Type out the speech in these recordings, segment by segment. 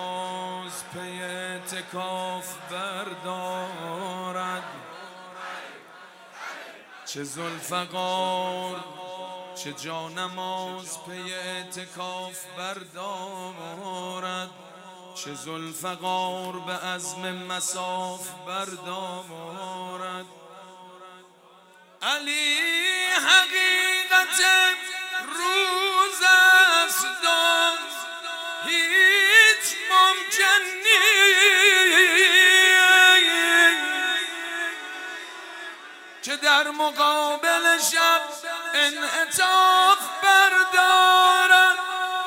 نماز پی اعتکاف بردارد، چه ذوالفقار چه جانماز پی اعتکاف بردارد، چه ذوالفقار به عزم مصاف بردارد. علی حقیقت روز است هیچ ممکن نیست که در مقابل شب انعطاف بردارد.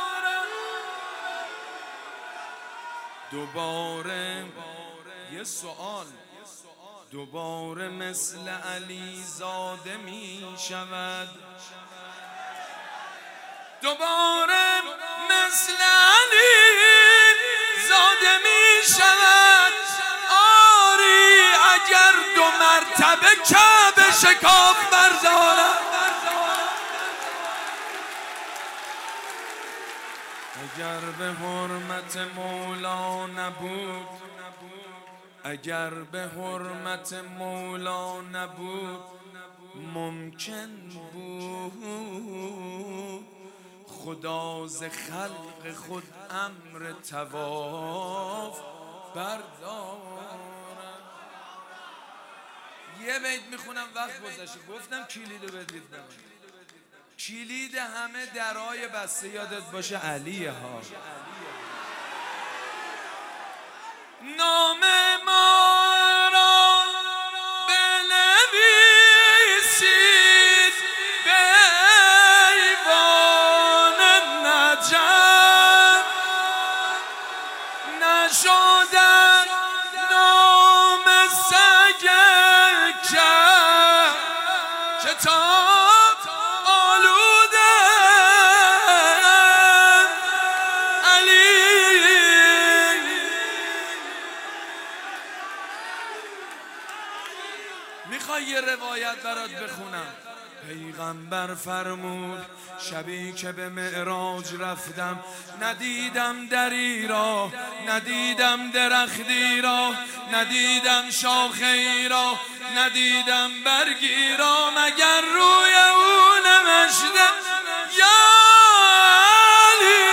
دوباره یه سوال، دوباره مثل علی زاده می شود، دوباره مثل علی زاده می شود. آری اگر 2 مرتبه کعبه شکاف بردارد، اگر به حرمت مولا نبود، اگر به حرمت مولا نبود ممکن بود خدا ز خلق خود امر طواف بردارد. یه بیت میخونم وقت گذشته، گفتم کلیدو بدید به من. کلید همه درای بسته یادت باشه علیه ها. نام ما را بنویسید به ایوان نجف، نشدن نام سگ کتاب آلوده. علی میخوای یه روایت برات بخونم؟ پیغمبر فرمود شبی که به معراج رفتم ندیدم دری را، ندیدم درختی را، ندیدم شاخه‌ای را، ندیدم برگی را، مگر روی او نوشته یا علی.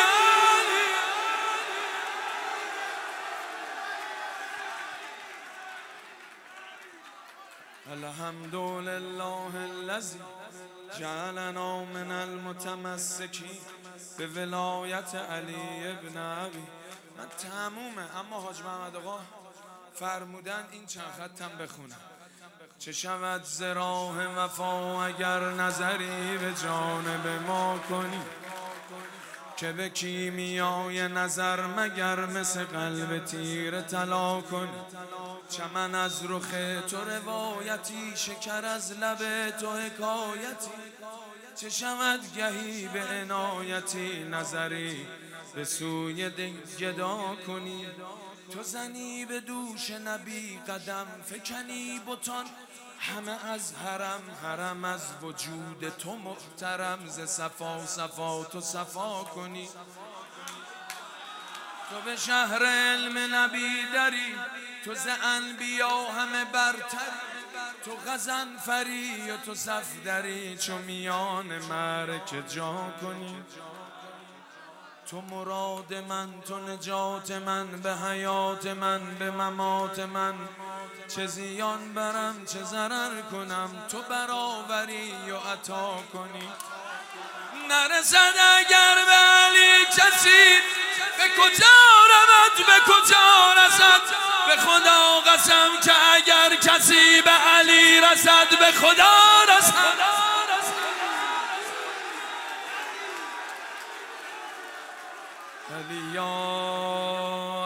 الحمدلله الذی جعلنا من المتمسکین به ولایت علی ابن ابی. من تمومه، اما حاج محمد آقا فرمودن این چند خطم بخونم. چه شود ز راه وفا اگر نظری به جانب ما کنی، که به کیمیای نظر مگر مثل قلب تیر طلا کنی. چمن از رخ تو روایتی، شکر از لب تو حکایتی، چه شود گهی به عنایتی نظری به سوی گدا کنی. تو زنی به دوش نبی قدم، فکنی بتان همه از حرم، حرم از وجود تو محترم، ز صفا صفا تو صفا کنی. تو به شهر علم نبی دری، تو ز انبیا همه برتر، تو غضنفری و تو صفدری، چو میان معرکه جا کنی. تو مراد من، تو نجات من، به حیات من به ممات من، چه زیان برم چه ضرر کنم، تو برآوری و عطا کنی. نرسد اگر به علی کسی، به کجا رود به کجا رسد، به خدا قسم که اگر کسی به علی رسد به خدا رسد. علی یا